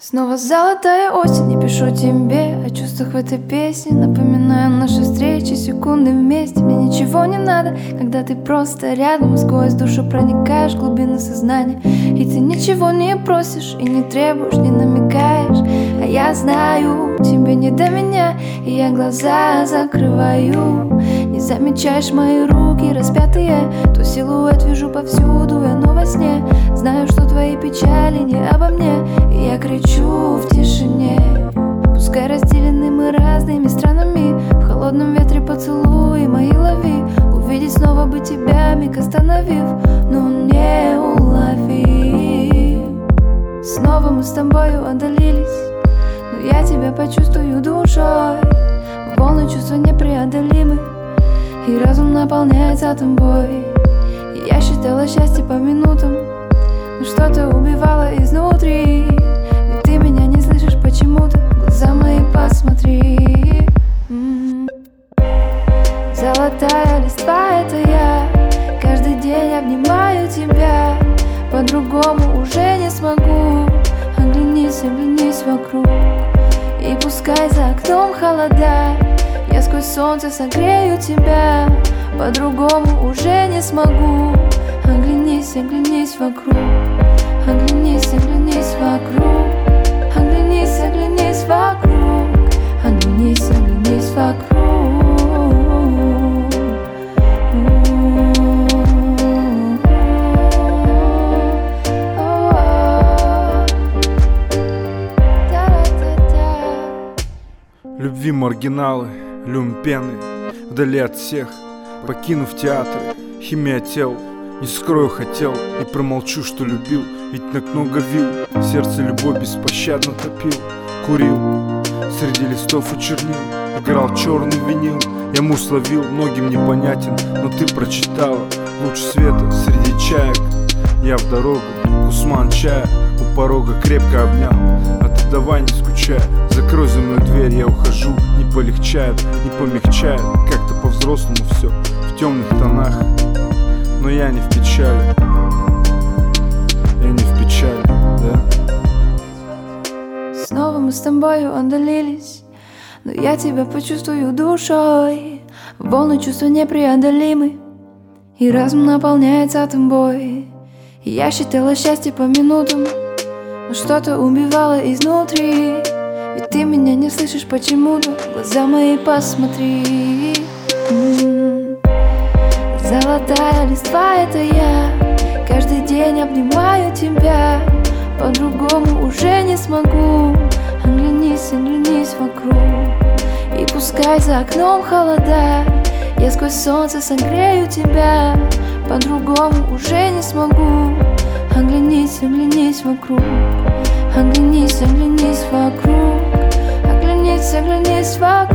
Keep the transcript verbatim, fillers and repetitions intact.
Снова золотая осень, не пишу тебе о чувствах в этой песне. Напоминаю наши встречи, секунды вместе. Мне ничего не надо, когда ты просто рядом. Сквозь душу проникаешь в глубины сознания. И ты ничего не просишь и не требуешь, не намекаешь. А я знаю, тебе не до меня, и я глаза закрываю. Не замечаешь мои руки распятые, то силуэт вижу повсюду, я но во сне. Знаю, что твои печали не обо мне, и я кричу в тишине. Пускай разделены мы разными странами, в холодном ветре поцелуи мои лови. Увидеть снова бы тебя, миг остановив, но не уловив. Снова мы с тобою отдалились, но я тебя почувствую душой. Волны чувства непреодолимы, и разум наполняется тобой. И я считала счастье по минутам, но что-то убивало изнутри. Ведь ты меня не слышишь почему-то, в глаза мои посмотри. М-м-м. Золотая листва, это я, каждый день обнимаю тебя. По-другому уже не смогу. Оглянись, оглянись вокруг, и пускай за окном холода, я сквозь солнце согрею тебя. По-другому уже не смогу. Оглянись, оглянись вокруг, оглянись, оглянись вокруг, оглянись, оглянись вокруг, оглянись, оглянись вокруг. Любви маргиналы, люмпены, вдали от всех, покинув театры, химия тел. Не скрою, хотел и промолчу, что любил, ведь так много вил, сердце любовь беспощадно топил. Курил среди листов и чернил, играл черный винил. Я муж словил, многим непонятен, но ты прочитала луч света среди чаек. Я в дорогу, кусман чая, у порога крепко обнял. А ты давай не скучай, закрой за мной дверь, я ухожу. Не полегчает, не помягчает, как-то по-взрослому все в темных тонах. Но я не в печали, я не в печали, да? Снова мы с тобою отдалились, но я тебя почувствую душой. Волны чувства непреодолимы, и разум наполняется тобой. И я считала счастье по минутам, но что-то убивало изнутри. Ведь ты меня не слышишь почему-то, в глаза мои посмотри. М-м-м. Золотая листва, это я, каждый день обнимаю тебя. По-другому уже не смогу. Оглянись, оглянись вокруг, и пускай за окном холода, я сквозь солнце согрею тебя. По-другому уже не смогу. Оглянись, оглянись вокруг, оглянись, оглянись вокруг, оглянись, оглянись вокруг.